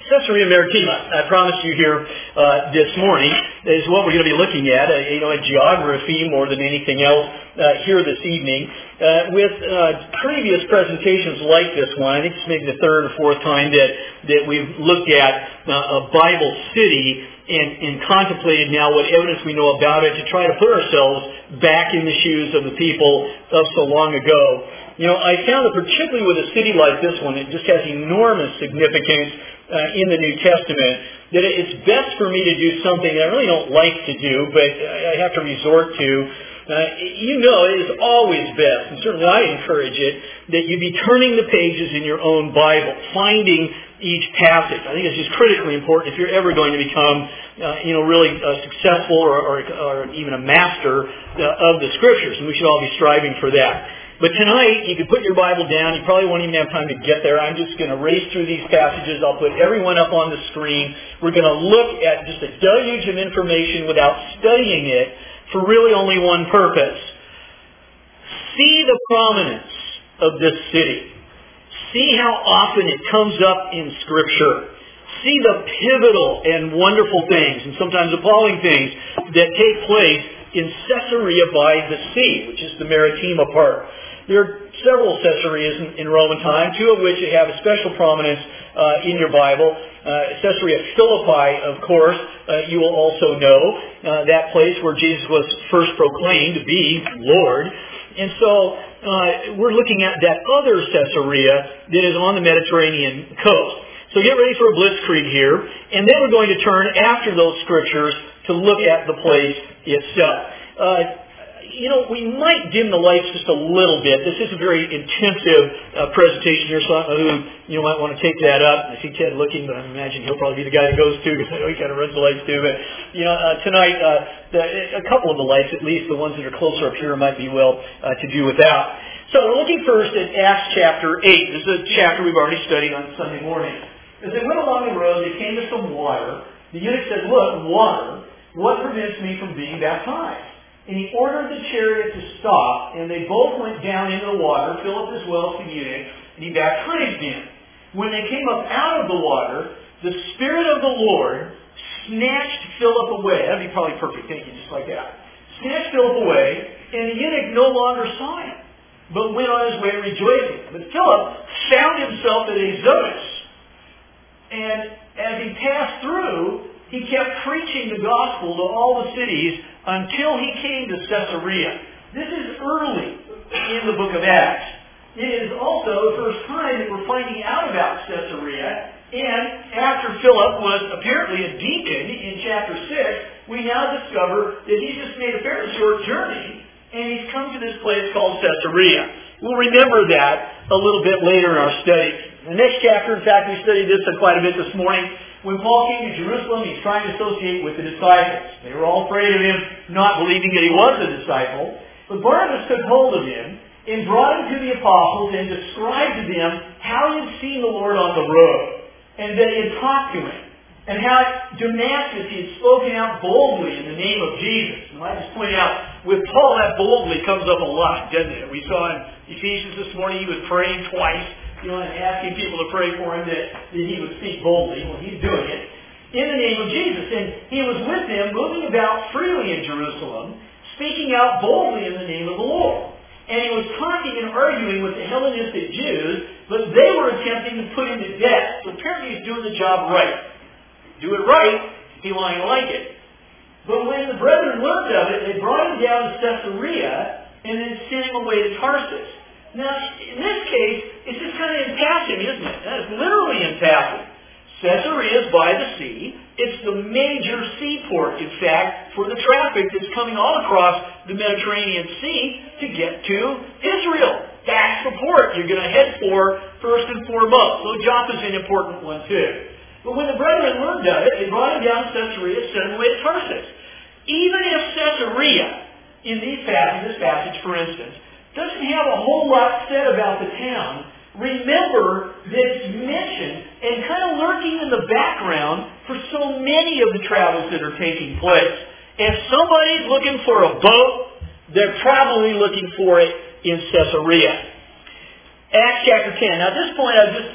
Caesarea Maritima, I promised you here this morning, is what we're going to be looking at, a geography more than anything else here this evening. With previous presentations like this one, I think it's maybe the third or fourth time that we've looked at a Bible city and contemplated now what evidence we know about it to try to put ourselves back in the shoes of the people of so long ago. I found that particularly with a city like this one, it just has enormous significance in the New Testament, that it's best for me to do something that I really don't like to do, but I have to resort to. It is always best, and certainly I encourage it, that you be turning the pages in your own Bible, finding each passage. I think it's just critically important if you're ever going to become, really successful or even a master of the Scriptures, and we should all be striving for that. But tonight, you can put your Bible down. You probably won't even have time to get there. I'm just going to race through these passages. I'll put everyone up on the screen. We're going to look at just a deluge of information without studying it for really only one purpose. See the prominence of this city. See how often it comes up in Scripture. See the pivotal and wonderful things, and sometimes appalling things, that take place in Caesarea by the sea, which is the Maritima part. There are several Caesareas in Roman time, two of which have a special prominence in your Bible. Caesarea Philippi, of course, you will also know, that place where Jesus was first proclaimed to be Lord. And so we're looking at that other Caesarea that is on the Mediterranean coast. So get ready for a blitzkrieg here, and then we're going to turn after those scriptures to look at the place itself. We might dim the lights just a little bit. This is a very intensive presentation here, so I don't know who might want to take that up. I see Ted looking, but I imagine he'll probably be the guy that goes to, because I know he kind of runs the lights too. But tonight, a couple of the lights, at least the ones that are closer up here, might be well to do without. So we're looking first at Acts chapter 8. This is a chapter we've already studied on Sunday morning. As they went along the road, they came to some water. The eunuch said, "Look, water, what prevents me from being baptized?" And he ordered the chariot to stop, and they both went down into the water, Philip as well as the eunuch, and he baptized him. When they came up out of the water, the Spirit of the Lord snatched Philip away. That'd be probably perfect, thank you, just like that. Snatched Philip away, and the eunuch no longer saw him, but went on his way rejoicing. But Philip found himself at Azotus, and as he passed through, he kept preaching the gospel to all the cities until he came to Caesarea. This is early in the book of Acts. It is also the first time that we're finding out about Caesarea. And after Philip was apparently a deacon in chapter 6, we now discover that he's just made a fairly short journey, and he's come to this place called Caesarea. We'll remember that a little bit later in our study. The next chapter, in fact, we studied this quite a bit this morning. When Paul came to Jerusalem, he's trying to associate with the disciples. They were all afraid of him, not believing that he was a disciple. But Barnabas took hold of him and brought him to the apostles and described to them how he had seen the Lord on the road, and that he had talked to him, and how at Damascus he had spoken out boldly in the name of Jesus. And I just point out, with Paul, that boldly comes up a lot, doesn't it? We saw in Ephesians this morning, he was praying twice, and asking people to pray for him that he would speak boldly. Well, he's doing it in the name of Jesus. And he was with them, moving about freely in Jerusalem, speaking out boldly in the name of the Lord. And he was talking and arguing with the Hellenistic Jews, but they were attempting to put him to death. So apparently he's doing the job right. Do it right, people aren't going to like it. But when the brethren learned of it, they brought him down to Caesarea and then sent him away to Tarsus. Now, in this case, it's just kind of in passing, isn't it? It's literally in passing. Caesarea is by the sea. It's the major seaport, in fact, for the traffic that's coming all across the Mediterranean Sea to get to Israel. That's the port you're going to head for first and foremost. So Joppa is an important one, too. But when the brethren learned of it, they brought him down to Caesarea, sent him away to Tarsus. Even if Caesarea, in this passage, for instance, doesn't have a whole lot said about the town, remember that it's mentioned and kind of lurking in the background for so many of the travels that are taking place. If somebody's looking for a boat, they're probably looking for it in Caesarea. Acts chapter 10. Now at this point I've just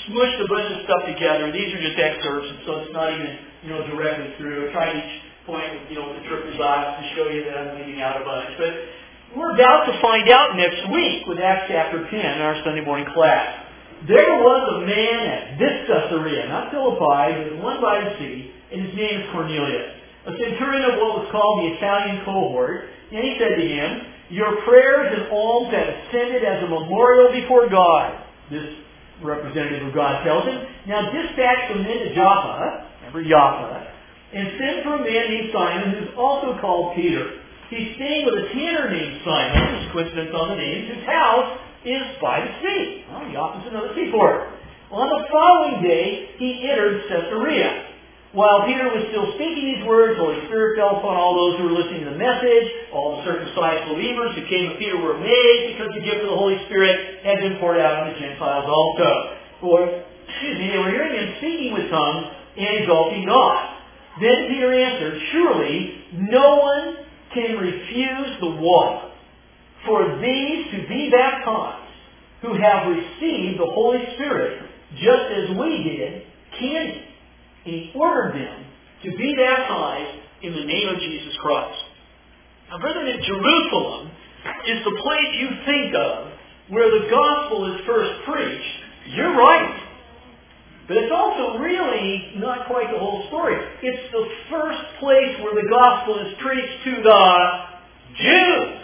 smushed a bunch of stuff together. These are just excerpts, and so it's not even, directly through. I tried each point with, the triple dots to show you that I'm leaving out a bunch. But we're about to find out next week with Acts chapter 10 in our Sunday morning class. There was a man at this Caesarea, not Philippi, but one by the sea, and his name is Cornelius, a centurion of what was called the Italian cohort. And he said to him, "Your prayers and alms have ascended as a memorial before God." This representative of God tells him, "Now dispatch some men to Joppa," remember Joppa, "and send for a man named Simon, who is also called Peter. He's staying with a tanner named Simon," there's coincidence on the name, "whose house is by the sea." Well, Joppa's another seaport. On the following day, he entered Caesarea. While Peter was still speaking these words, the Holy Spirit fell upon all those who were listening to the message. All the circumcised believers who came with Peter were amazed because the gift of the Holy Spirit had been poured out on the Gentiles also. They were hearing him speaking with tongues and exalting God. Then Peter answered, "Surely no one can refuse the water for these to be baptized who have received the Holy Spirit, just as we did, can he?" And he ordered them to be baptized in the name of Jesus Christ. Now, brethren, Jerusalem is the place you think of where the gospel is first preached. You're right. But it's also really not quite the whole story. It's the first place where the gospel is preached to the Jews.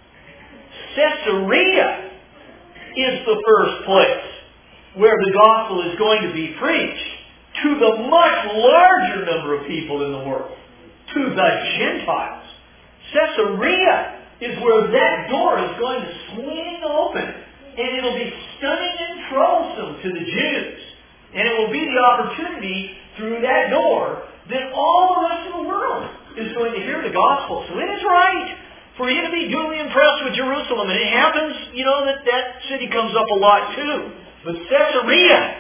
Caesarea is the first place where the gospel is going to be preached to the much larger number of people in the world, to the Gentiles. Caesarea is where that door is going to swing open, and it'll be stunning and troublesome to the Jews. And it will be the opportunity through that door that all the rest of the world is going to hear the gospel. So it is right for you to be duly impressed with Jerusalem. And it happens, that city comes up a lot too. But Caesarea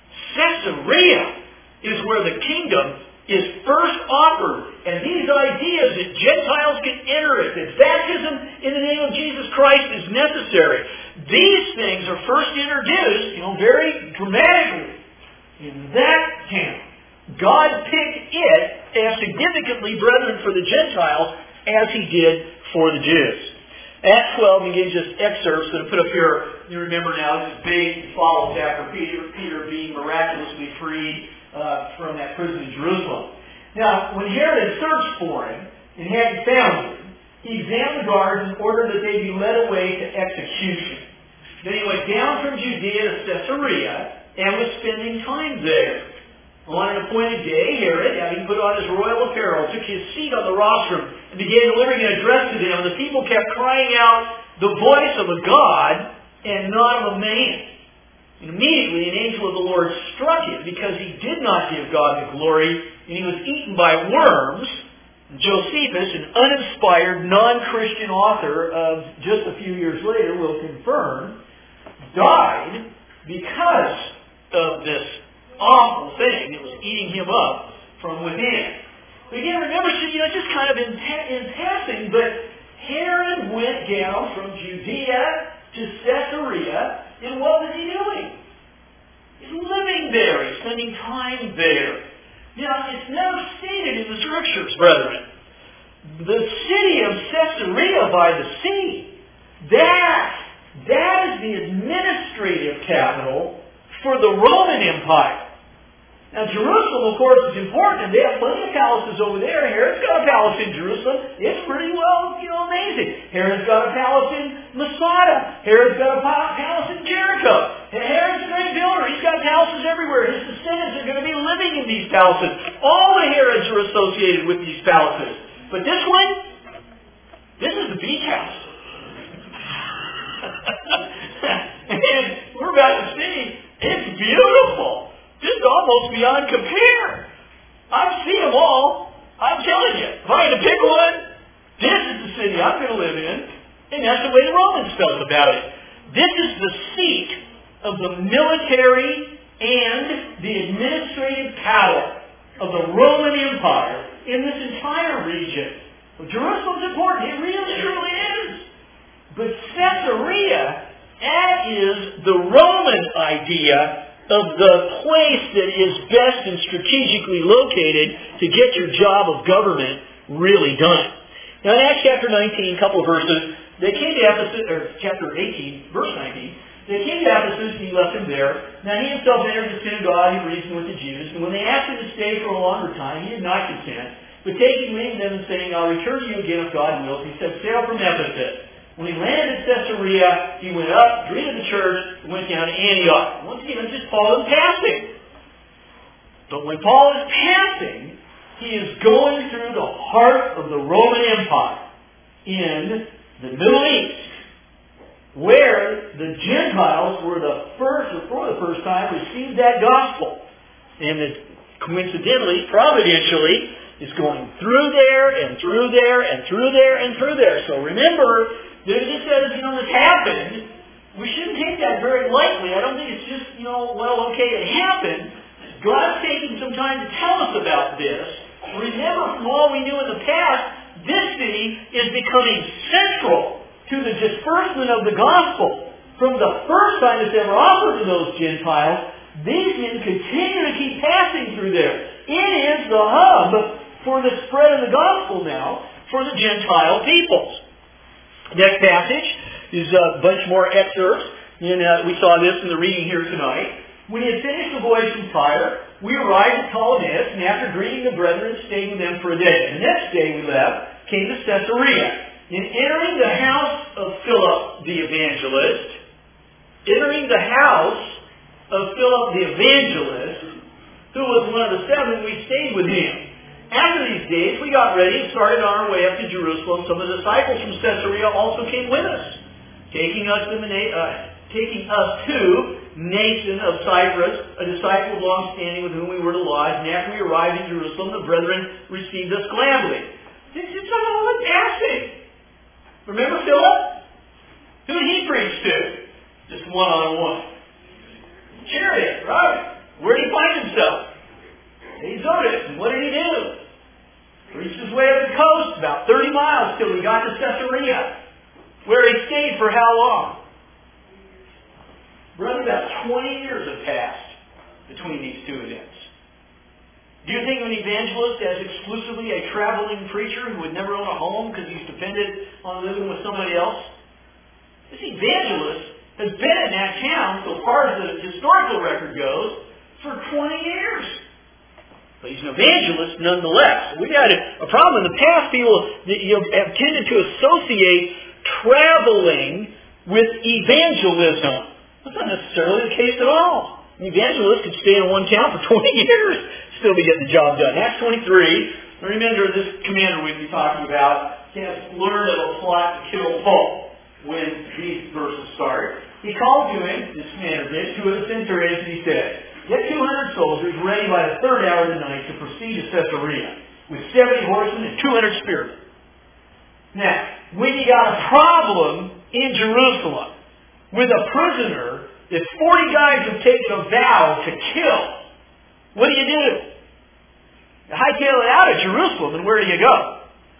is where the kingdom is first offered. And these ideas that Gentiles can enter it, that baptism in the name of Jesus Christ is necessary. These things are first introduced, very dramatically in that town. God picked it as significantly, brethren, for the Gentiles as He did for the Jews. Acts 12 begins just excerpts that are put up here. You remember now, this big follows after Peter being miraculously freed from that prison in Jerusalem. Now, when Herod had searched for him and hadn't found him, he examined the guards and ordered that they be led away to execution. Then he went down from Judea to Caesarea and was spending time there. On an appointed day, Herod, having put on his royal apparel, took his seat on the rostrum and began delivering an address to them. The people kept crying out, "The voice of a God and not of a man." And immediately an angel of the Lord struck him because he did not give God the glory, and he was eaten by worms. Josephus, an uninspired, non-Christian author of just a few years later, will confirm, died because of this awful thing that was eating him up from within. But again, remember, just kind of in passing, but Herod went down from Judea to Caesarea, and what was he doing? He's living there. He's spending time there. Now, it's never stated in the Scriptures, brethren. The city of Caesarea by the sea, that is the administrative capital for the Roman Empire. Now, Jerusalem, of course, is important, and they have plenty of palaces over there. Herod's got a palace in Jerusalem. It's pretty well, amazing. Herod's got a palace in Masada. Herod's got a palace in Jericho. And Herod's a great builder. He's got palaces everywhere. His descendants are going to be living in these palaces. All the Herods are associated with these palaces. But this one, this is the beach house. And we're about to see, it's beautiful. Just almost beyond compare. I've seen them all. I'm telling you. If I had to pick one, this is the city I'm going to live in. And that's the way the Romans felt about it. This is the seat of the military and the administrative power of the Roman Empire in this entire region. Well, Jerusalem's important. It really, truly is. But Caesarea, that is the Roman idea of the place that is best and strategically located to get your job of government really done. Now in Acts chapter 19, a couple of verses, they came to Ephesus, or chapter 18, verse 19, they came to Ephesus and he left them there. Now he himself entered the synagogue and reasoned with the Jews, and when they asked him to stay for a longer time, he did not consent, but taking leave of them and saying, I'll return to you again if God wills, he set sail from Ephesus. When he landed at Caesarea, he went up, greeted the church, and went down to Antioch. Once again, it's just Paul is passing. But when Paul is passing, he is going through the heart of the Roman Empire in the Middle East, where the Gentiles were the first, or for the first time, received that gospel. And it, coincidentally, providentially, is going through there, and through there, and through there, and through there. So remember, that it just says, this happened, we shouldn't take that very lightly. I don't think it's just, okay, it happened. God's taking some time to tell us about this. Remember, from all we knew in the past, this city is becoming central to the disbursement of the gospel. From the first time it's ever offered to those Gentiles, these men continue to keep passing through there. It is the hub for the spread of the gospel now for the Gentile peoples. Next passage is a bunch more excerpts. We saw this in the reading here tonight. When he had finished the voyage from Tyre, we arrived at Ptolemais, and after greeting the brethren, stayed with them for a day. The next day we left, came to Caesarea. In entering the house of Philip the evangelist, who was one of the seven, we stayed with him. After these days, we got ready and started on our way up to Jerusalem. Some of the disciples from Caesarea also came with us, taking us to Mnason of Cyprus, a disciple of long standing with whom we were to lodge. And after we arrived in Jerusalem, the brethren received us gladly. This is all a passing. Remember Philip? Who did he preach to? Just one-on-one. Chariot, right? Where did he find himself? Azotus. And what did he do? Reached his way up the coast, about 30 miles till he got to Caesarea, where he stayed for how long? Brother, about 20 years have passed between these two events. Do you think of an evangelist as exclusively a traveling preacher who would never own a home because he's dependent on living with somebody else? This evangelist has been in that town, so far as the historical record goes, for 20 years. But he's an evangelist nonetheless. We've had a problem in the past. People have tended to associate traveling with evangelism. That's not necessarily the case at all. An evangelist could stay in one town for 20 years, still be getting the job done. Acts 23, remember this commander we'd be talking about has learned of a plot to kill Paul when these verses start. He called to him, this commander did, two of the centurions, and he said, get 200 soldiers ready by the third hour of the night to proceed to Caesarea with 70 horsemen and 200 spearmen. Now, when you got a problem in Jerusalem with a prisoner that 40 guys have taken a vow to kill, what do? You hightail it out of Jerusalem, and where do you go?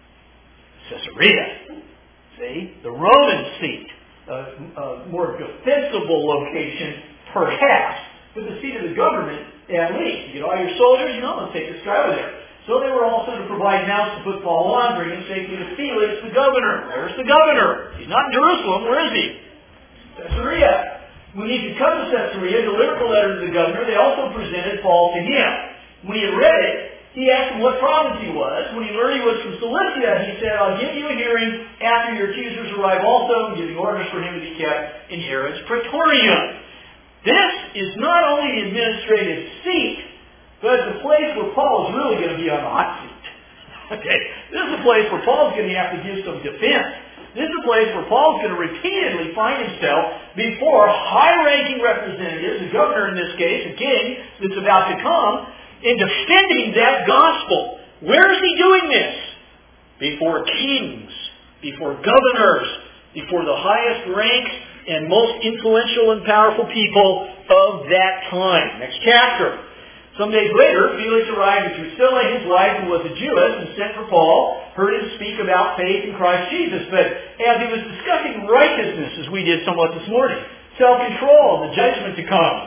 Caesarea. See? The Roman seat. A more defensible location, perhaps, but the seat of the government, at least. You get all your soldiers, let's take this guy over there. So they were also to provide mounts to put Paul on, bring him safely to Felix, the governor. Where's the governor? He's not in Jerusalem. Where is he? Caesarea. When he could come to Caesarea, delivered the letter to the governor, they also presented Paul to him. When he had read it, he asked him what province he was. When he learned he was from Cilicia, he said, I'll give you a hearing after your accusers arrive also, and giving orders for him to be kept in Herod's praetorium. This is not only the administrative seat, but it's a place where Paul is really going to be on the hot seat. Okay? This is a place where Paul's going to have to give some defense. This is a place where Paul's going to repeatedly find himself before high-ranking representatives, the governor in this case, a king that's about to come, in defending that gospel. Where is he doing this? Before kings, before governors, before the highest ranks and most influential and powerful people of that time. Next chapter. Some days later, Felix arrived at Drusilla, his wife, who was a Jewess, and sent for Paul, heard him speak about faith in Christ Jesus. But as he was discussing righteousness, as we did somewhat this morning, self-control, the judgment to come,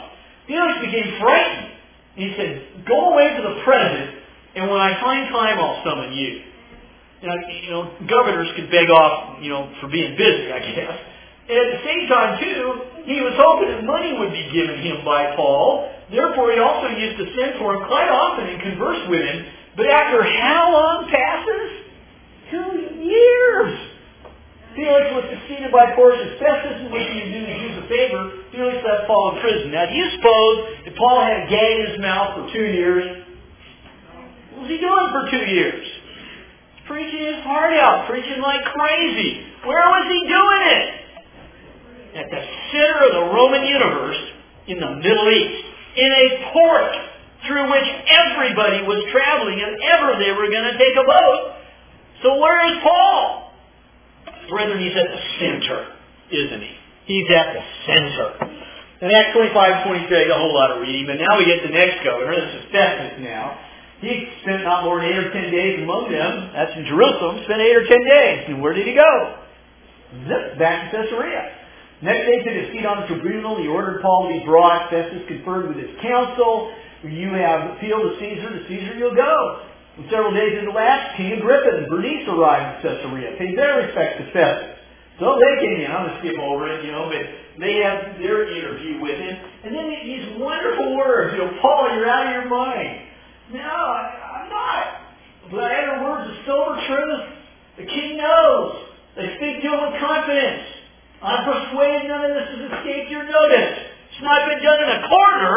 Felix became frightened. He said, go away to the present, and when I find time, I'll summon you. Governors could beg off, for being busy, I guess. And at the same time, too, he was hoping that money would be given him by Paul. Therefore, he also used to send for him quite often and converse with him. But after how long passes? 2 years. Felix was succeeded by Porcius Festus, and wishing to do the Jews a favor, Felix left Paul in prison. Now, do you suppose that Paul had a gag in his mouth for 2 years? What was he doing for 2 years? Preaching his heart out, preaching like crazy. Where was he doing it? At the center of the Roman universe, in the Middle East, in a port through which everybody was traveling if ever they were going to take a boat. So where is Paul? Brethren, he's at the center, isn't he? He's at the center. In Acts 25-23, a whole lot of reading, but now we get the next governor. This is Festus now. He spent not more than 8 or 10 days among them. That's in Jerusalem. Spent 8 or 10 days. And where did he go? Zip, back to Caesarea. Next day took his seat on the tribunal. He ordered Paul to be brought. Festus conferred with his council. You have appealed to Caesar you'll go. And several days into last, King Agrippa and Bernice arrived at Caesarea, paid their respects to Festus. So they came in. I'm going to skip over it, but they had their interview with him. And then these wonderful words, Paul, you're out of your mind. No, I'm not. But I utter words of sober truth. The king knows. They speak to him with confidence. I'm persuaded none of this has escaped your notice. It's not been done in a corner.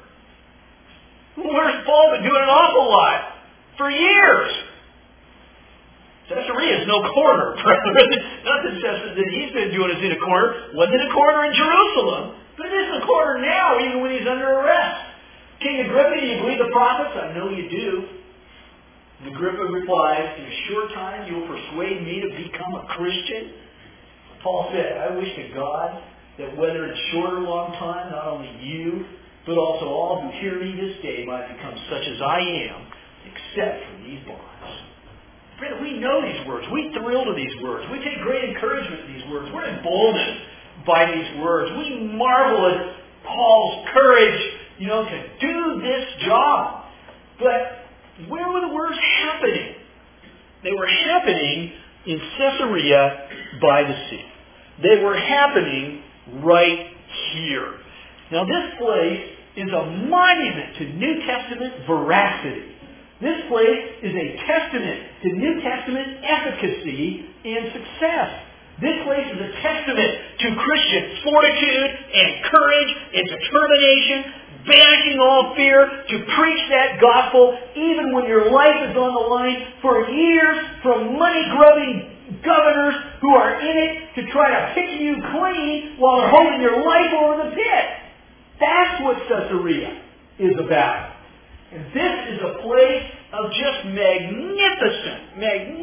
Where's Paul been doing an awful lot? For years. Caesarea is no corner, brethren. Nothing says that he's been doing is in a corner. Wasn't a corner in Jerusalem. But it is a corner now, even when he's under arrest. King Agrippa, do you believe the prophets? I know you do. And Agrippa replies, in a short time you will persuade me to become a Christian? Paul said, I wish to God that whether it's short or long time, not only you, but also all who hear me this day might become such as I am, except for these bonds. Friend, we know these words. We thrill to these words. We take great encouragement in these words. We're emboldened by these words. We marvel at Paul's courage, to do this job. But where were the words happening? They were happening in Caesarea by the sea. They were happening right here. Now this place is a monument to New Testament veracity. This place is a testament to New Testament efficacy and success. This place is a testament to Christian fortitude and courage and determination, banishing all fear, to preach that gospel even when your life is on the line for years from money-grubbing governors who are in it to try to pick you clean while they're holding your life over the pit. That's what Caesarea is about. And this is a place of just magnificent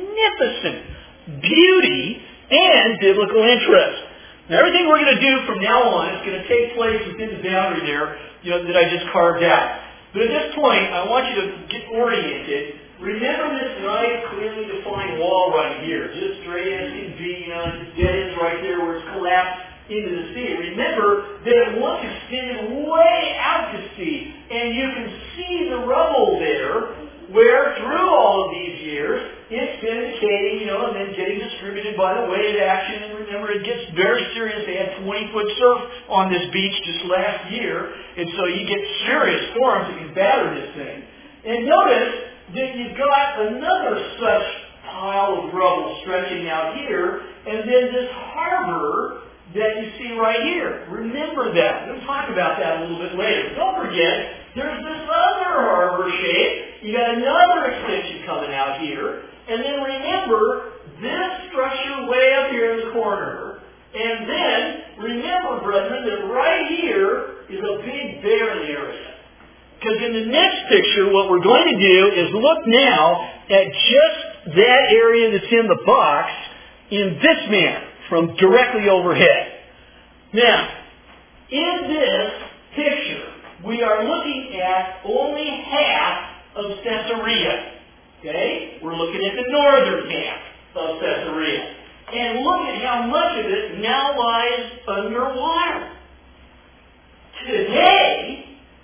beauty and biblical interest. Now, everything we're going to do from now on is going to take place within the boundary there, that I just carved out. But at this point, I want you to get oriented. Remember this nice, clearly defined wall right here, just straight as can be, just dead ends right there where it's collapsed into the sea. Remember that it once extended way out to sea, and you can see the rubble there, where through all of these years, it's been decaying, and then getting distributed by the wave action. And remember, it gets very serious. They had 20-foot surf on this beach just last year, and so you get serious storms that can batter this thing. And notice that you've got another such pile of rubble stretching out here, and then this harbor that you see right here. Remember that. We'll talk about that a little bit later. Don't forget, there's this other harbor shape. You got another extension coming out here. And then remember this structure way up here in the corner. And then remember, brethren, that right here is a big barren area. Because in the next picture, what we're going to do is look now at just that area that's in the box in this manner, from directly overhead. Now, in this picture, we are looking at only half of Caesarea. Okay? We're looking at the northern half of Caesarea. And look at how much of it now lies underwater. Today,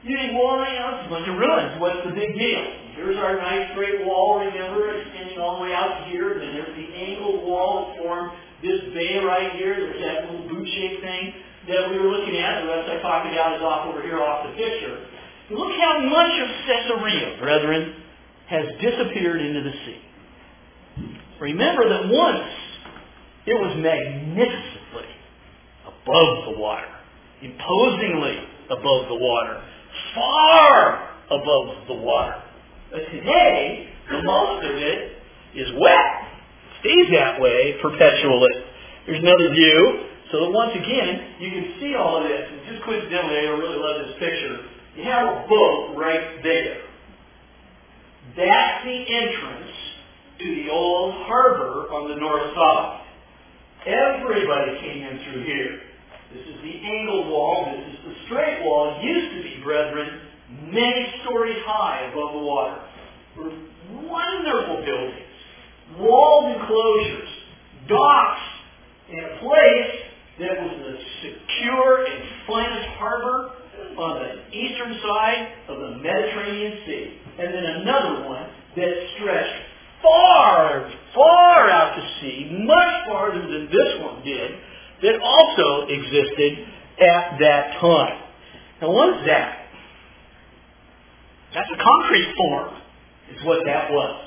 You think, well, it's a bunch of ruins. What's the big deal? Here's our nice great wall, remember, extending all the way out to here. Then there's the angled wall that formed this bay right here. There's that little boot-shaped thing that we were looking at. The rest I talked about is off over here off the picture. But look how much of Caesarea, brethren, has disappeared into the sea. Remember that once it was magnificently above the water, imposingly above the water, far above the water. But today, the most of it is wet. Stays that way perpetually. Here's another view. So that once again, you can see all of this. And just coincidentally, I really love this picture. You have a boat right there. That's the entrance to the old harbor on the north side. Everybody came in through here. This is the angled wall. This is the straight wall. It used to be, brethren, many stories high above the water. Wonderful buildings, walled enclosures, docks, and a place that was the secure and finest harbor on the eastern side of the Mediterranean Sea. And then another one that stretched far, far out to sea, much farther than this one did, that also existed at that time. Now what is that? That's a concrete form, is what that was.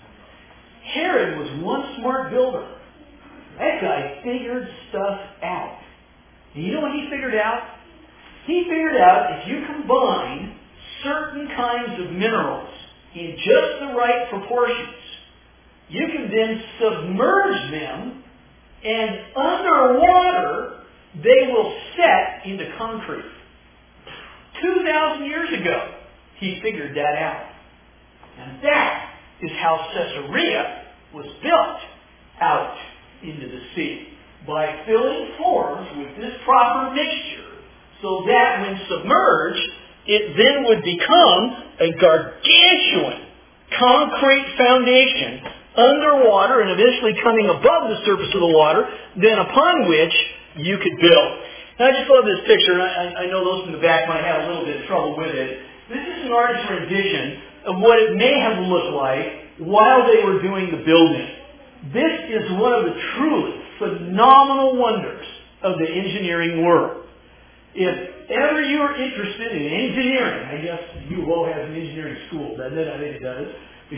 Herod was one smart builder. That guy figured stuff out. And you know what he figured out? He figured out if you combine certain kinds of minerals in just the right proportions, you can then submerge them, and underwater they will set into concrete. 2,000 years ago, he figured that out. And that is how Caesarea was built out into the sea, by filling forms with this proper mixture, so that when submerged, it then would become a gargantuan concrete foundation underwater and eventually coming above the surface of the water, then upon which you could build. Now, I just love this picture. I know those in the back might have a little bit of trouble with it. This is an artist's rendition of what it may have looked like while they were doing the building. This is one of the truly phenomenal wonders of the engineering world. If ever you are interested in engineering, I guess UO has an engineering school, doesn't it? I think it does.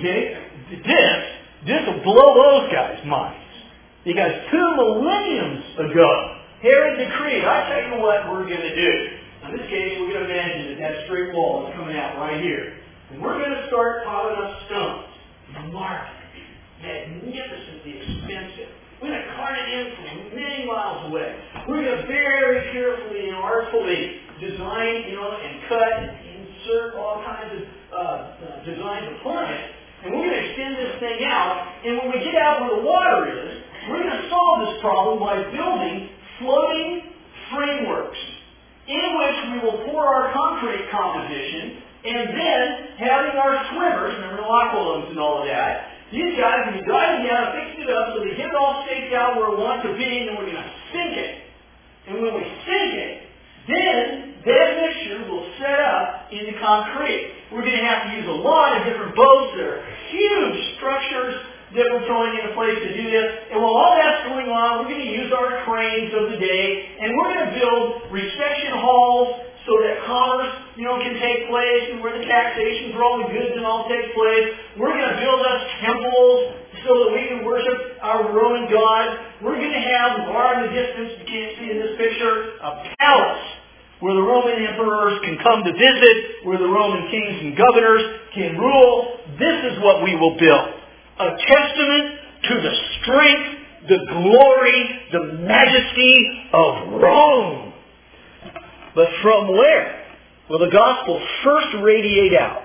Okay? This will blow those guys' minds. Because 2 millenniums ago, Herod decreed, I tell you what we're going to do. In this case, we're going to imagine that straight wall is coming out right here. And we're going to start piling up stones. Marvelous. Magnificently expensive. We're going to cart it in from many miles away. We're going to very carefully and artfully design, and cut and insert all kinds of designs upon it. And we're going to extend this thing out. And when we get out where the water is, we're going to solve this problem by building floating frameworks in which we will pour our concrete composition, and then having our swimmers, remember the aqualums and all of that, these guys will be diving down, fixing it up so they get it all staked out where it wants to be, and then we're going to sink it. And when we sink it, then that mixture will set up into concrete. We're going to have to use a lot of different boats. There are huge structures that we're throwing into place to do this. And while all that's going on, we're going to use our cranes of the day, and we're going to build reception halls so that commerce, can take place, and where the taxation for all the goods and all takes place. We're going to build us temples so that we can worship our Roman gods. We're going to have, far in the distance, you can't see in this picture, a palace where the Roman emperors can come to visit, where the Roman kings and governors can rule. This is what we will build. A testament to the strength, the glory, the majesty of Rome. But from where will the gospel first radiate out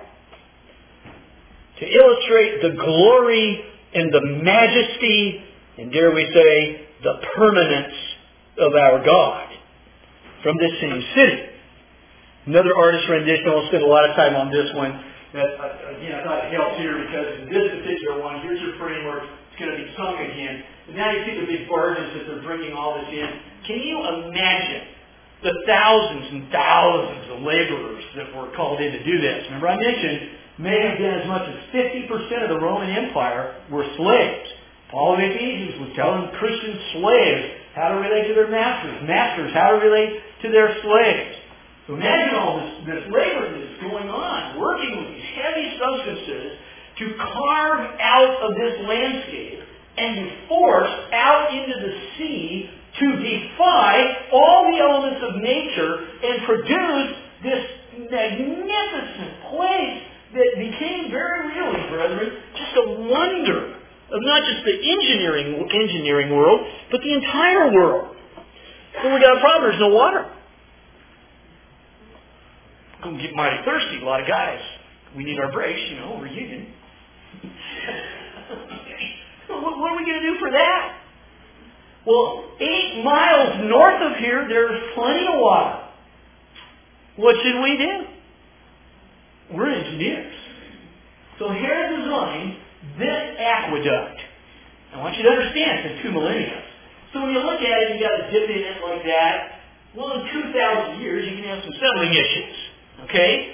to illustrate the glory and the majesty, and dare we say, the permanence of our God? From this same city. Another artist's rendition, we'll spend a lot of time on this one. That, again, I thought it helps here because in this particular one, here's your framework. It's going to be sung again. And now you see the big barges that they're bringing all this in. Can you imagine the thousands and thousands of laborers that were called in to do this. Remember I mentioned may have been as much as 50% of the Roman Empire were slaves. Paul of Ephesians was telling Christian slaves how to relate to their masters, masters how to relate to their slaves. So imagine all this labor that's going on, working with these heavy substances to carve out of this landscape and be forced out into the sea to defy all the elements of nature and produce this magnificent place that became very really, brethren, just a wonder of not just the engineering world, but the entire world. So we got a problem, there's no water. Going to get mighty thirsty, a lot of guys. We need our breaks, we're union. What are we going to do for that? Well, 8 miles north of here, there's plenty of water. What should we do? We're engineers. So Herod designed this aqueduct. I want you to understand, it's been 2 millennia. So when you look at it, you got to dip in it like that. Well, in 2,000 years, you can have some settling issues. Okay?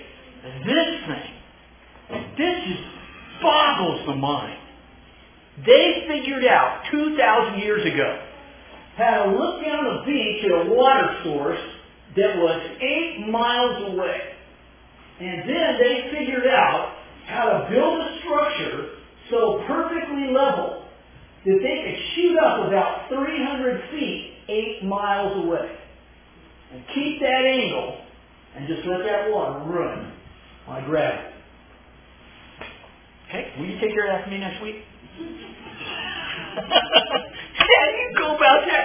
This just boggles the mind. They figured out 2,000 years ago how to look down the beach at a water source that was 8 miles away. And then they figured out how to build a structure so perfectly level that they could shoot up about 300 feet 8 miles away. And keep that angle and just let that water run on gravity. Okay, will you take care of that for me next week? How do you go about that?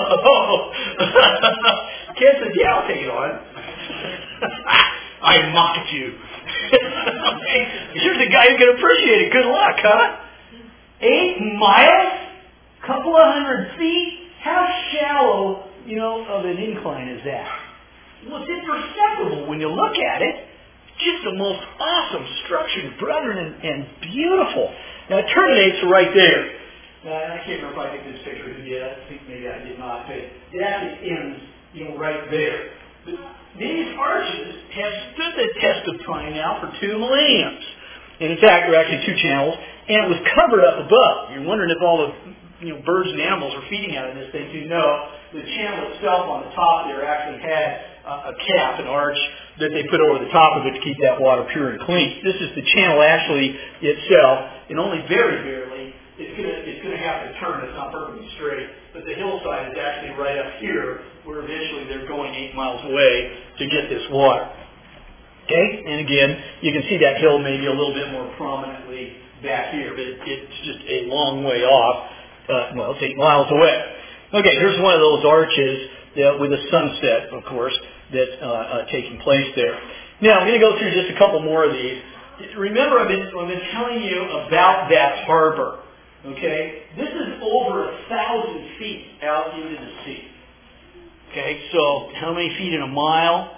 Ken says, yeah, I'll take it on. I mocked you. You're the guy who can appreciate it. Good luck, huh? 8 miles? Couple of 100 feet? How shallow, of an incline is that? Well, it's imperceptible when you look at it. Just the most awesome structured, brethren, and beautiful. Now, it terminates right there. I can't remember if I took this picture of it. I think maybe I did not. But it actually ends, right there. But these arches have stood the test of time now for 2 millenniums. And in fact, there are actually 2 channels, and it was covered up above. You're wondering if all the birds and animals are feeding out of this thing too. No, the channel itself on the top there actually had a cap, an arch, that they put over the top of it to keep that water pure and clean. This is the channel actually itself, and only very barely it's going to have to turn. It's not perfectly straight, but the hillside is actually right up here, where eventually they're going 8 miles away to get this water. Okay, and again, you can see that hill maybe a little bit more prominently back here, but it's just a long way off. It's 8 miles away. Okay, here's one of those arches with a sunset, of course, that's taking place there. Now, I'm going to go through just a couple more of these. Remember, I've been telling you about that harbor. Okay, this is over 1,000 feet out into the sea. Okay, so how many feet in a mile?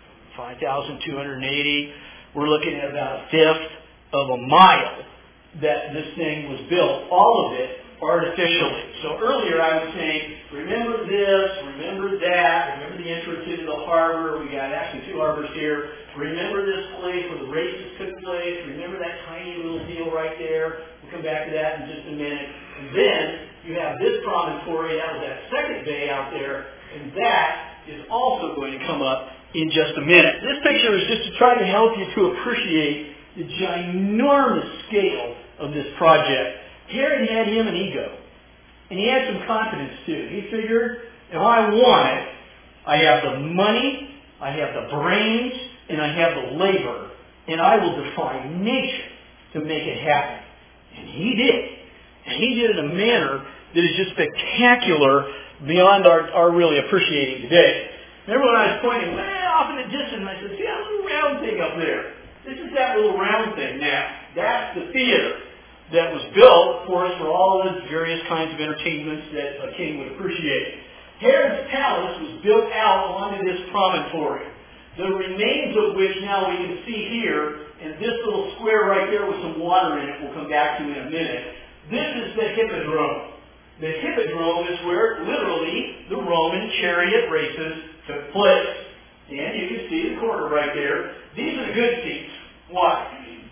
5,280. We're looking at about a fifth of a mile that this thing was built. All of it artificially. So earlier I was saying, remember this, remember that, remember the entrance into the harbor. We got actually 2 harbors here. Remember this place where the races took place. Remember that tiny little deal right there. We'll come back to that in just a minute. And then you have this promontory. That was that second bay out there. And that is also going to come up in just a minute. This picture is just to try to help you to appreciate the ginormous scale of this project. Herod had him an ego. And he had some confidence too. He figured, if I want it, I have the money, I have the brains, and I have the labor, and I will defy nature to make it happen. And he did. And he did it in a manner that is just spectacular beyond our really appreciating today. Remember when I was pointing way off in the distance, I said, see that little round thing up there? This is that little round thing now. That's the theater that was built, of course, for all the various kinds of entertainments that a king would appreciate. Herod's palace was built out onto this promontory, the remains of which now we can see here, and this little square right there with some water in it we'll come back to in a minute. This is the Hippodrome. The Hippodrome is where, literally, the Roman chariot races took place. And you can see the corner right there. These are the good seats. Why?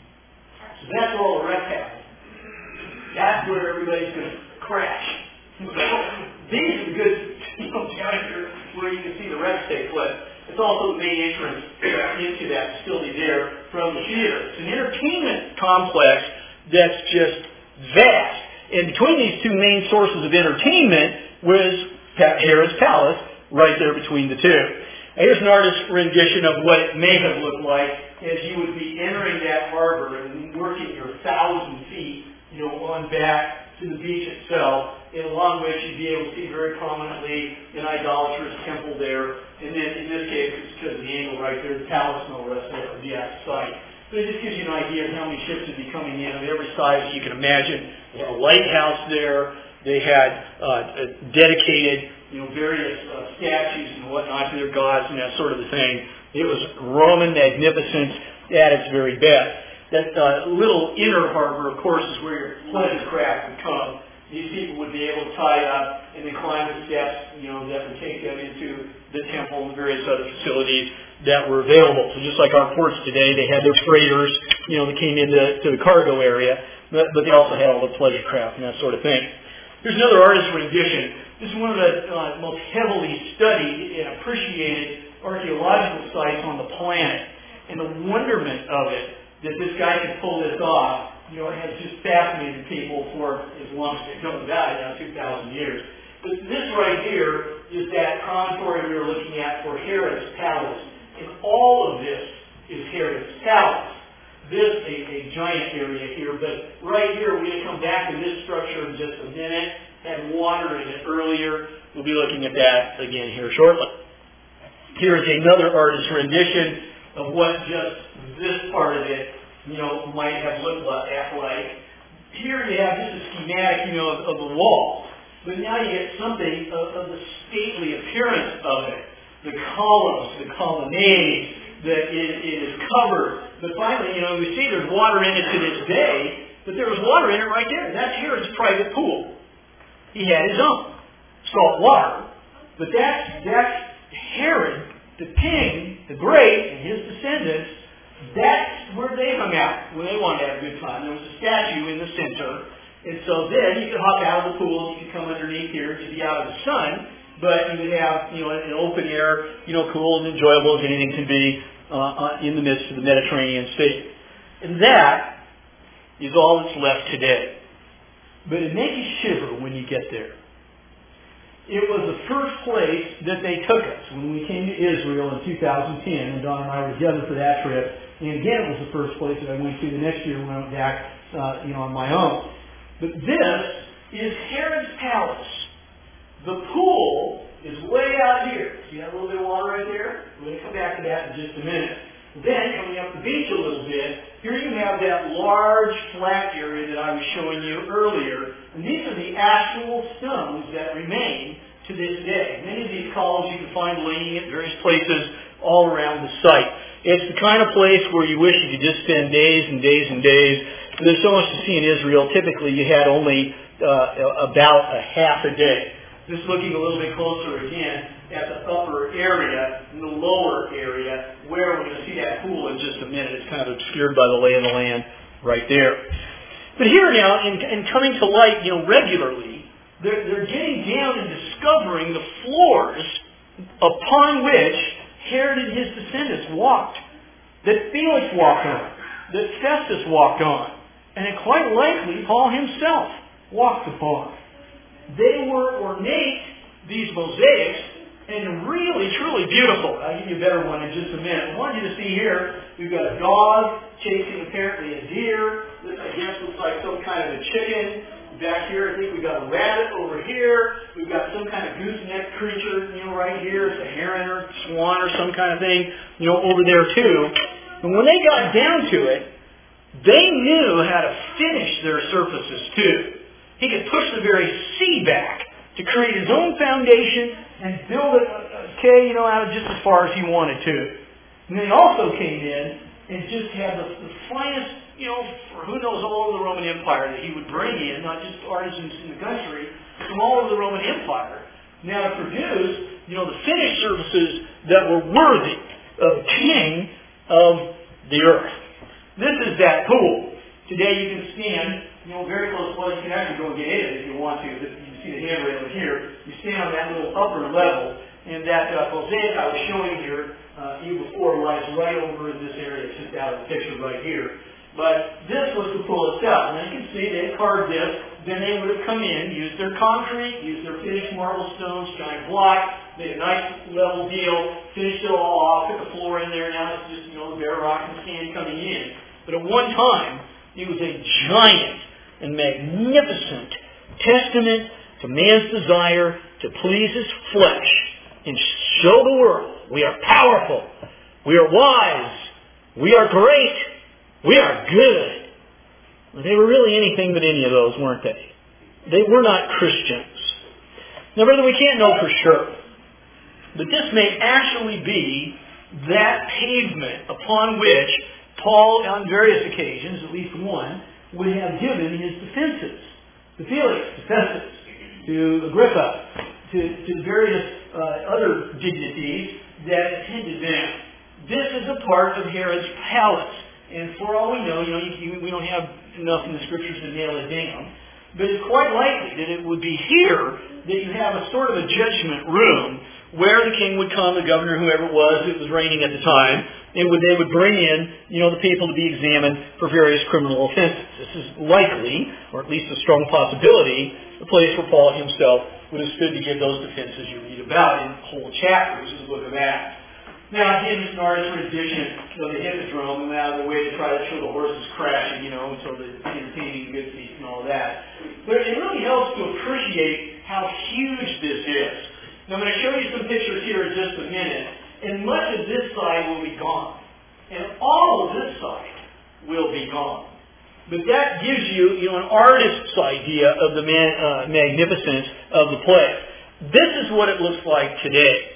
So that's where all the wrecks happen. That's where everybody's going to crash. So these are the good seats down here where you can see the wrecks take place. It's also the main entrance into that facility there from the theater. It's an entertainment complex that's just vast. And between these two main sources of entertainment was Herod's Palace right there between the two. Now, here's an artist's rendition of what it may have looked like as you would be entering that harbor and working your 1,000 feet, on back to the beach itself, and along which you'd be able to see very prominently an idolatrous temple there. And then in this case, it's because of the angle right there, the palace and all the rest of it are the exact site. But it just gives you an idea of how many ships would be coming in of every size you can imagine. They had a lighthouse there. They had dedicated, various statues and whatnot to their gods and that sort of thing. It was Roman magnificence at its very best. That little inner harbor, of course, is where your pleasure craft would come. These people would be able to tie up and then climb the steps, that would take them into the temple and various other facilities that were available. So just like our ports today, they had their freighters, that came into the cargo area, but they also had all the pleasure craft and that sort of thing. Here's another artist's rendition. This is one of the most heavily studied and appreciated archaeological sites on the planet. And the wonderment of it, that this guy could pull this off, has just fascinated people for as long as they've known about it, 2,000 years. But this right here is that promontory we were looking at for Herod's Palace. And all of this is Herod's Palace. This is a giant area here, but right here, we're going to come back to this structure in just a minute. Had water in it earlier. We'll be looking at that again here shortly. Here is another artist's rendition of what just this part of it, might have looked like. Here you have just a schematic, of the wall. But now you get something of the stately appearance of it. The columns, the colonnade, that it is covered. But finally, we see there's water in it to this day, but there was water in it right there. That's Herod's private pool. He had his own salt water. But that's Herod, the king, the great, and his descendants. That's where they hung out when they wanted to have a good time. There was a statue in the center. And so then you could hop out of the pool, you could come underneath here to be out of the sun, but you would have, an open air, cool and enjoyable as anything can be in the midst of the Mediterranean Sea. And that is all that's left today. But it makes you shiver when you get there. It was the first place that they took us when we came to Israel in 2010, and Don and I were together for that trip. And again, it was the first place that I went to the next year when I went back, on my own. But this is Herod's Palace. The pool is way out here. See that little bit of water right there? We're going to come back to that in just a minute. Then, coming up the beach a little bit, here you have that large flat area that I was showing you earlier. And these are the actual stones that remain to this day. Many of these columns you can find laying at various places all around the site. It's the kind of place where you wish you could just spend days and days and days. There's so much to see in Israel. Typically, you had only about a half a day. Just looking a little bit closer again at the upper area and the lower area where we're going to see that pool in just a minute. It's kind of obscured by the lay of the land right there. But here now, in coming to light, regularly, they're getting down and discovering the floors upon which Herod and his descendants walked, that Felix walked on, that Festus walked on, and that quite likely Paul himself walked upon. They were ornate, these mosaics, and really, truly beautiful. I'll give you a better one in just a minute. I want you to see here, we've got a dog chasing apparently a deer. This, I guess, looks like some kind of a chicken. Back here, I think we've got a rabbit over here. We've got some kind of gooseneck creature, right here. It's a heron or swan or some kind of thing, over there too. And when they got down to it, they knew how to finish their surfaces too. He could push the very sea back to create his own foundation and build it, out just as far as he wanted to. And then he also came in and just had the finest, for who knows all over the Roman Empire that he would bring in, not just artisans in the country, from all over the Roman Empire. Now to produce the finished services that were worthy of King of the earth. This is that pool. Today you can stand, very close. Well, you can actually go and get in it if you want to. You can see the handrail here. You stand on that little upper level, and that mosaic I was showing here you before lies right over in this area, just out of the picture right here. But this was the pool itself. And you can see they carved this. Then they would have come in, used their concrete, used their finished marble stones, giant block, made a nice level deal, finished it all off, put the floor in there. Now it's just, the bare rock and sand coming in. But at one time, it was a giant and magnificent testament to man's desire to please his flesh and show the world we are powerful, we are wise, we are great, we are good. They were really anything but any of those, weren't they? They were not Christians. Now, brother, we can't know for sure, but this may actually be that pavement upon which Paul, on various occasions, at least one, would have given his defenses. To Felix, to Festus, to Agrippa, to various other dignities that attended them. This is a part of Herod's palace. And for all we know, we don't have enough in the Scriptures to nail it down, but it's quite likely that it would be here that you have a sort of a judgment room where the king would come, the governor, whoever it was reigning at the time, and they would bring in, the people to be examined for various criminal offenses. This is likely, or at least a strong possibility, the place where Paul himself would have stood to give those defenses you read about in whole chapters of the book of Acts. Now, again, it's an artist's rendition of the hippodrome and went out of the way to try to show the horses crashing, so the entertaining good feast and all that. But it really helps to appreciate how huge this is. Now, I'm going to show you some pictures here in just a minute, and much of this side will be gone. And all of this side will be gone. But that gives you, an artist's idea of the magnificence of the place. This is what it looks like today.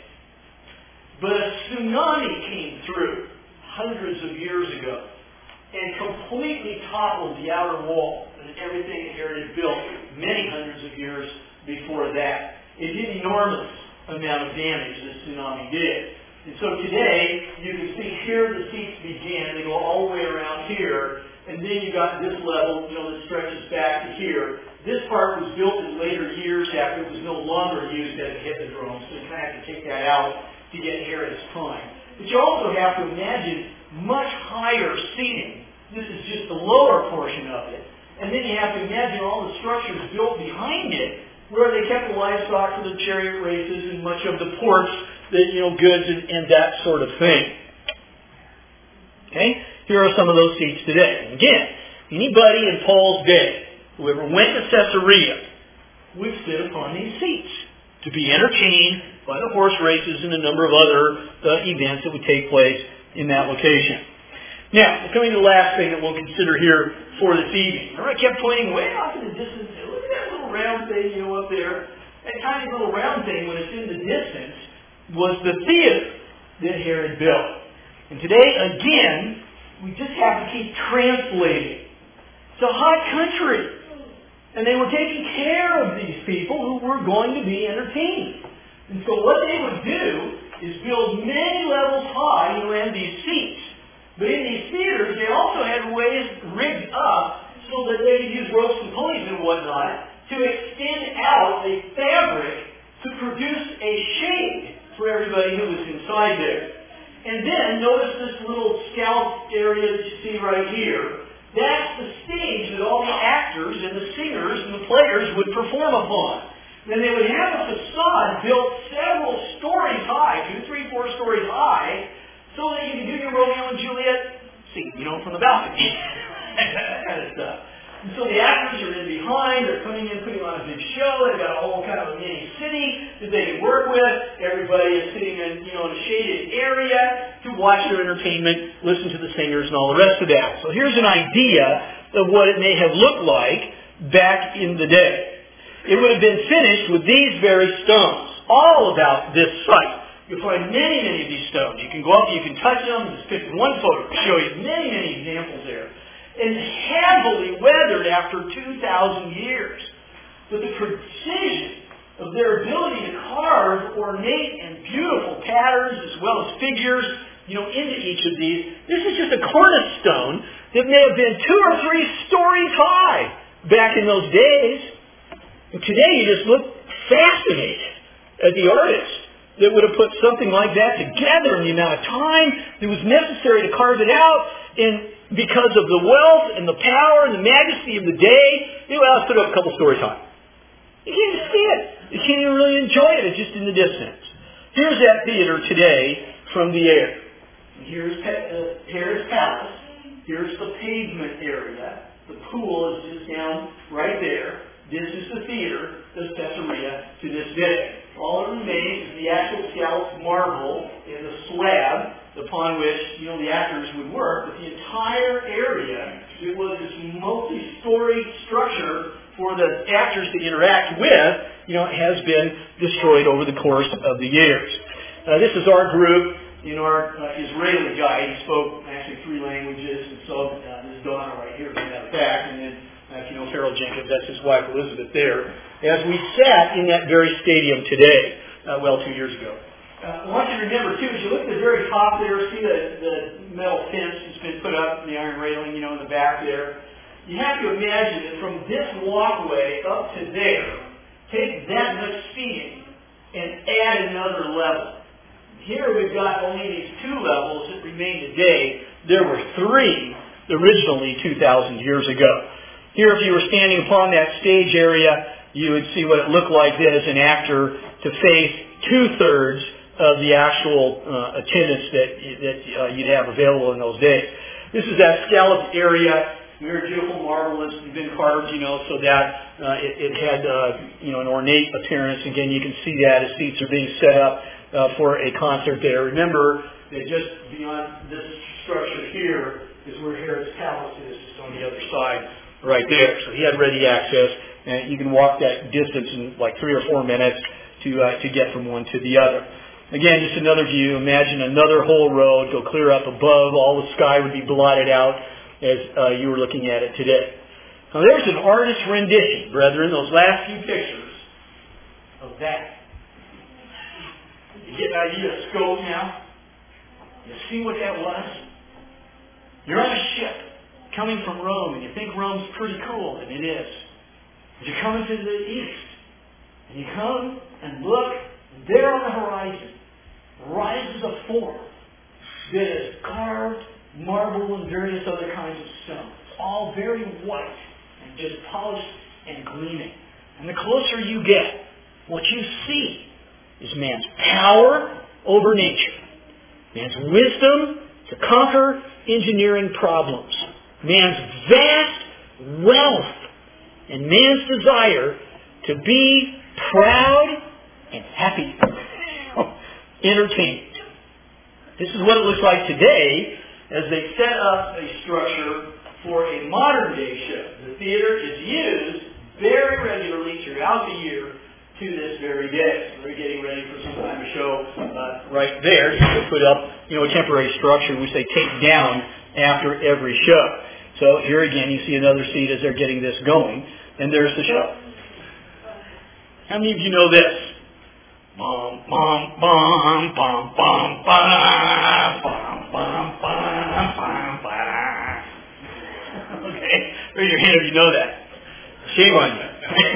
But a tsunami came through hundreds of years ago and completely toppled the outer wall and everything that Herod had built many hundreds of years before that. It did enormous amount of damage, the tsunami did. And so today, you can see here the seats begin. They go all the way around here. And then you got this level, that stretches back to here. This part was built in later years after it was no longer used as a hippodrome. So you kind of have to take that out to get Herod's time. But you also have to imagine much higher seating. This is just the lower portion of it. And then you have to imagine all the structures built behind it where they kept the livestock for the chariot races and much of the ports, goods and that sort of thing. Okay? Here are some of those seats today. Again, anybody in Paul's day, whoever went to Caesarea, would sit upon these seats to be entertained by the horse races and a number of other events that would take place in that location. Now, we're coming to the last thing that we'll consider here for this evening. Remember, I kept pointing way off in the distance. Look at that little round thing, up there. That tiny little round thing, when it's in the distance, was the theater that Herod built. And today, again, we just have to keep translating. It's a hot country. And they were taking care of these people who were going to be entertained. And so what they would do is build many levels high around these seats. But in these theaters, they also had ways rigged up so that they could use ropes and pulleys and whatnot to extend out a fabric to produce a shade for everybody who was inside there. And then notice this little scout area that you see right here. That's the stage that all the actors and the singers and the players would perform upon. Then they would have a facade built several stories high, 2, 3, 4 stories high, so that you can do your Romeo and Juliet scene, from the balcony. That kind of stuff. And so the actors are in behind, they're coming in, putting on a big show, they've got a whole kind of a mini city that they can work with. Everybody is sitting in, in a shaded area to watch their entertainment, listen to the singers and all the rest of that. So here's an idea of what it may have looked like back in the day. It would have been finished with these very stones, all about this site. You'll find many, many of these stones. You can go up, you can touch them. Just pick one photo to show you many, many examples there. And heavily weathered after 2,000 years. But the precision of their ability to carve ornate and beautiful patterns as well as figures, into each of these. This is just a cornerstone that may have been 2 or 3 stories high back in those days. And today you just look fascinated at the artist that would have put something like that together in the amount of time that was necessary to carve it out. And because of the wealth and the power and the majesty of the day, let's put it up a couple stories high. You can't even see it. You can't even really enjoy it. It's just in the distance. Here's that theater today from the air. Here's Herod's palace. Here's the pavement area. The pool is just down right there. This is the theater of Caesarea to this day. All that remains is the actual scalloped marble and the slab upon which the actors would work. But the entire area, it was this multi-story structure for the actors to interact with, has been destroyed over the course of the years. This is our group. Our Israeli guy, he spoke actually 3 languages, and so this is Donna right here, as a matter of fact, and then Harold Jenkins, that's his wife Elizabeth there, as we sat in that very stadium today, 2 years ago. I want you to remember, too, as you look at the very top there, see the metal fence that's been put up, the iron railing, in the back there. You have to imagine that from this walkway up to there, take that much seating and add another level. Here we've got only these 2 levels that remain today. There were 3 originally 2,000 years ago. Here, if you were standing upon that stage area, you would see what it looked like then as an actor to face 2/3 of the actual attendance that you'd have available in those days. This is that scalloped area. Very beautiful marble that's been carved, so that it had, an ornate appearance. Again, you can see that as seats are being set up for a concert there. Remember that just beyond this structure here is where Herod's palace is, just on the other side, right there. So he had ready access, and you can walk that distance in like 3 or 4 minutes to get from one to the other. Again, just another view. Imagine another whole road go clear up above. All the sky would be blotted out as you were looking at it today. Now there's an artist's rendition, brethren, those last few pictures of that. You get an idea of scope now? You see what that was? You're on a ship coming from Rome, and you think Rome's pretty cool, and it is. But you're coming to the east, and you come and look, and there on the horizon rises a form that is carved marble and various other kinds of stones. All very white and just polished and gleaming. And the closer you get, what you see is man's power over nature. Man's wisdom to conquer engineering problems. Man's vast wealth. And man's desire to be proud and happy. Entertained. This is what it looks like today as they set up a structure for a modern day show. The theater is used very regularly throughout the year to this very day. We're getting ready for some kind of show right there. To put up, a temporary structure which they take down after every show. So here again, you see another seat as they're getting this going, and there's the show. How many of you know this? Bum bum bum bum bum bum bum bum bum bum. Okay, raise your hand if you know that. Shame on you.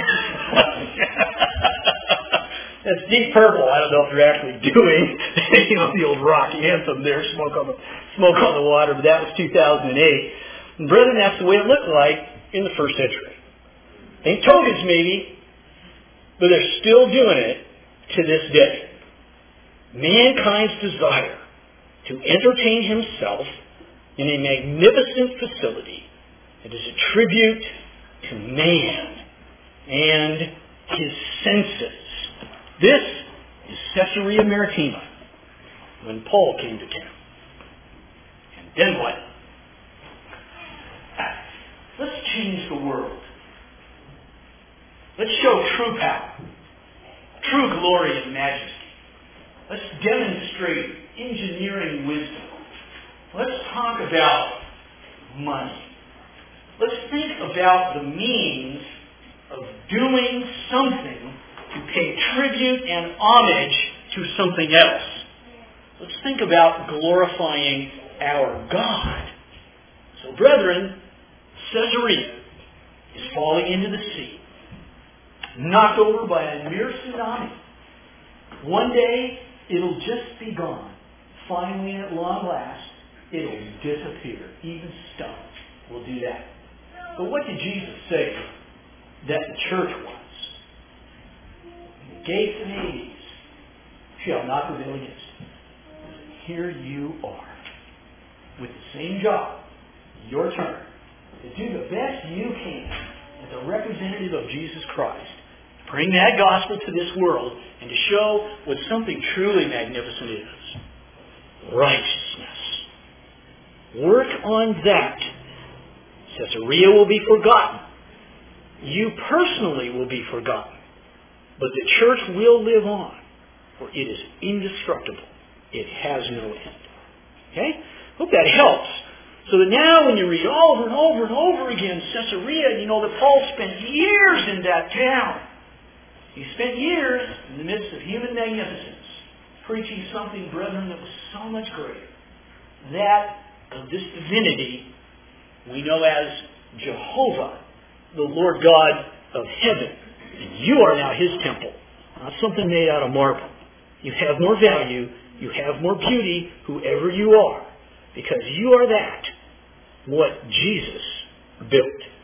That's Deep Purple. I don't know if they're actually doing, the old Rocky anthem there, smoke on the water, but that was 2008. And brethren, that's the way it looked like in the first century. Ain't togas maybe, but they're still doing it to this day. Mankind's desire to entertain himself in a magnificent facility that is a tribute to man and his senses. This is Caesarea Maritima when Paul came to town. And then what? Let's change the world. Let's show true power, true glory and majesty. Let's demonstrate engineering wisdom. Let's talk about money. Let's think about the means of doing something to pay tribute and homage to something else. Let's think about glorifying our God. So, brethren, Caesarea is falling into the sea, knocked over by a mere tsunami. One day, it'll just be gone. Finally, at long last, it'll disappear. Even stones will do that. But what did Jesus say that the church was? The gates of Hades shall not prevail against it. Here you are, with the same job, your turn, to do the best you can as a representative of Jesus Christ. Bring that gospel to this world and to show what something truly magnificent is. Righteousness. Work on that. Caesarea will be forgotten. You personally will be forgotten. But the church will live on, for it is indestructible. It has no end. Okay? Hope that helps. So that now when you read over and over and over again Caesarea, you know that Paul spent years in that town. He spent years in the midst of human magnificence, preaching something, brethren, that was so much greater. That of this divinity we know as Jehovah, the Lord God of heaven. And you are now His temple, not something made out of marble. You have more value, you have more beauty, whoever you are, because you are that, what Jesus built.